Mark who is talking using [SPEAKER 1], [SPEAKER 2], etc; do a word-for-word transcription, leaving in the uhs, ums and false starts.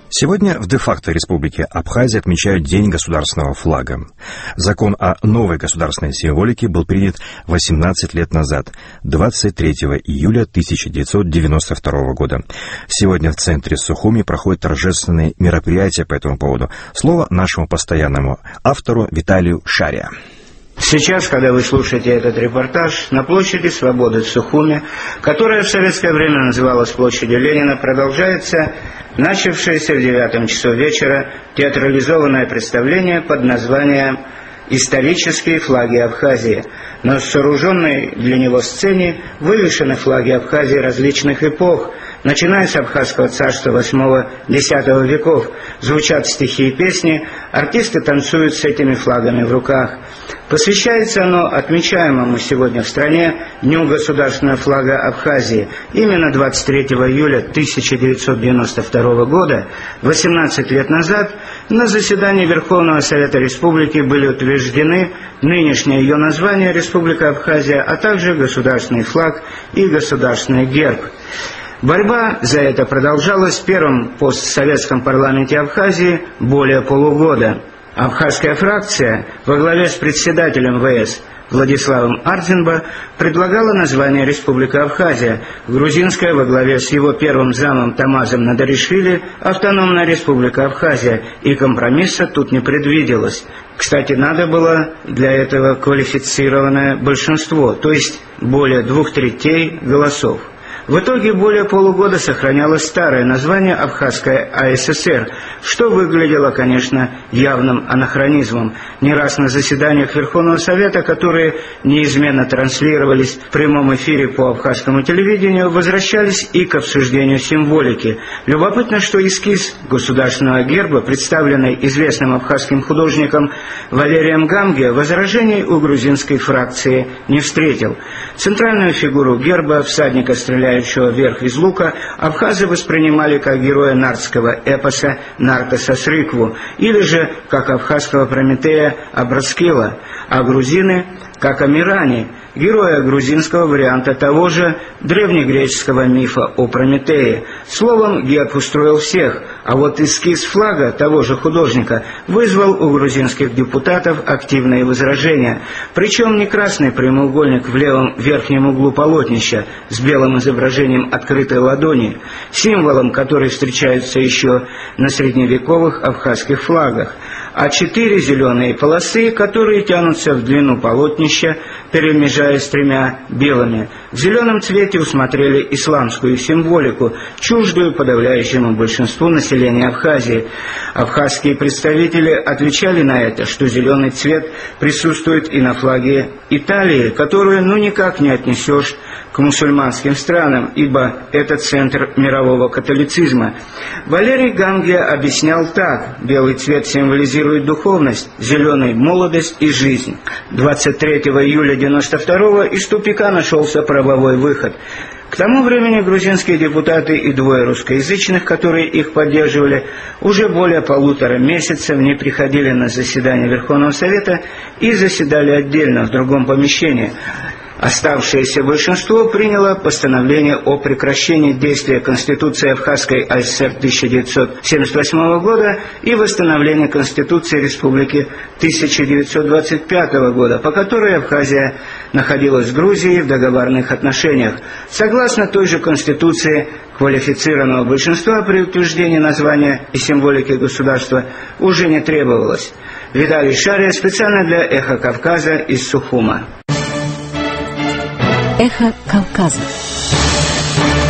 [SPEAKER 1] Сегодня в де-факто Республике Абхазия отмечают День государственного флага. Закон о новой государственной символике был принят восемнадцать лет назад, двадцать третьего июля тысяча девятьсот девяносто второго года. Сегодня в центре Сухуми проходят торжественные мероприятия по этому поводу. Слово нашему постоянному автору Виталию Шария.
[SPEAKER 2] Сейчас, когда вы слушаете этот репортаж, на площади Свободы в Сухуми, которая в советское время называлась площадью Ленина, продолжается начавшееся в девятом часу вечера театрализованное представление под названием «Исторические флаги Абхазии». На сооруженной для него сцене вывешены флаги Абхазии различных эпох, начиная с Абхазского царства восьмого-десятого веков. Звучат стихи и песни, артисты танцуют с этими флагами в руках. Посвящается оно отмечаемому сегодня в стране Дню государственного флага Абхазии. Именно двадцать третьего июля тысяча девятьсот девяносто второго года, восемнадцать лет назад, на заседании Верховного Совета Республики были утверждены нынешнее ее название Республика Абхазия, а также государственный флаг и государственный герб. Борьба за это продолжалась в первом постсоветском парламенте Абхазии более полугода. Абхазская фракция во главе с председателем ВС Владиславом Ардзинбо предлагала название Республика Абхазия, грузинская во главе с его первым замом Тамазом Надаришвили автономная Республика Абхазия, и компромисса тут не предвиделось. Кстати, надо было для этого квалифицированное большинство, то есть более двух третей голосов. В итоге более полугода сохранялось старое название Абхазская АССР, что выглядело, конечно, явным анахронизмом. Не раз на заседаниях Верховного Совета, которые неизменно транслировались в прямом эфире по абхазскому телевидению, возвращались и к обсуждению символики. Любопытно, что эскиз государственного герба, представленный известным абхазским художником Валерием Гамге, возражений у грузинской фракции не встретил. Центральную фигуру герба, всадника, стреляющего вверх из лука, абхазы воспринимали как героя нардского эпоса Нартаса Срикву, или же как абхазского Прометея Абраскила, а грузины как Амирани, героя грузинского варианта того же древнегреческого мифа о Прометее. Словом, герб устроил всех, а вот эскиз флага того же художника вызвал у грузинских депутатов активные возражения. Причем не красный прямоугольник в левом верхнем углу полотнища с белым изображением открытой ладони, символом, который встречается еще на средневековых абхазских флагах, а четыре зеленые полосы, которые тянутся в длину полотнища, перемежаясь с тремя белыми. В зеленом цвете усмотрели исламскую символику, чуждую подавляющему большинству населения Абхазии. Абхазские представители отвечали на это, что зеленый цвет присутствует и на флаге Италии, которую ну никак не отнесешь к мусульманским странам, ибо это центр мирового католицизма. Валерий Гамге объяснял так: белый цвет символизирует духовность, зеленый – молодость и жизнь. двадцать третьего июля девяносто второго из тупика нашелся правовой выход. К тому времени грузинские депутаты и двое русскоязычных, которые их поддерживали, уже более полутора месяцев не приходили на заседание Верховного Совета и заседали отдельно в другом помещении. Оставшееся большинство приняло постановление о прекращении действия Конституции Абхазской АССР тысяча девятьсот семьдесят восьмого года и восстановлении Конституции Республики тысяча девятьсот двадцать пятого года, по которой Абхазия находилась с Грузией в договорных отношениях. Согласно той же Конституции, квалифицированного большинства при утверждении названия и символики государства уже не требовалось. Виталий Шария специально для «Эхо Кавказа» из Сухума.
[SPEAKER 3] Эхо Кавказа.